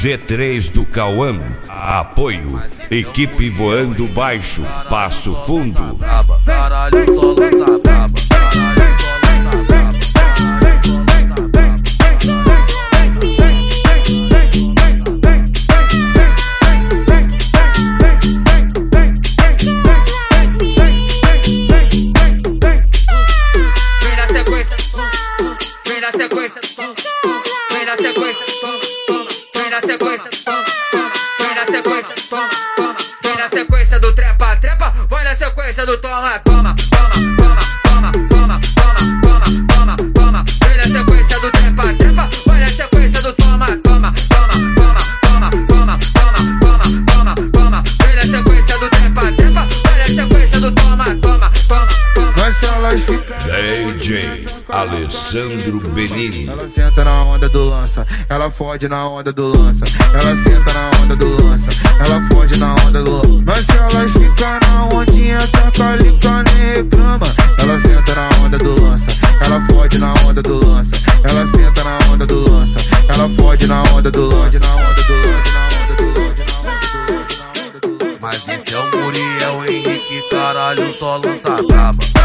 G3 do Cauã. Apoio, equipe voando baixo, Passo Fundo. Caralho, solo tá braba. Vem na sequência, vem na sequência, vem na sequência, vem na sequência, vem na sequência, vem na sequência do trepa, trepa, vai na sequência do toma, toma, toma, toma, toma, toma, toma, toma, toma, vem na sequência do trepa, trepa, vai na sequência do toma, toma, toma, toma, toma, toma, toma, toma, toma, toma, vem na sequência do trepa, trepa, vai na sequência do toma, toma, toma, toma. Mas elas ficam DJ Alessandro Benini. Ela senta na onda do lança, ela fode na onda do lança. Ela senta na onda do lança, ela fode na onda do lança. Mas se elas ficam na ondinha, saca lica nem reclama. Ela senta na onda do lança, ela fode na onda do lança. Ela senta na onda do lança, ela fode na onda do lança. Mas esse é o Muriel Henrique, caralho, só lança braba.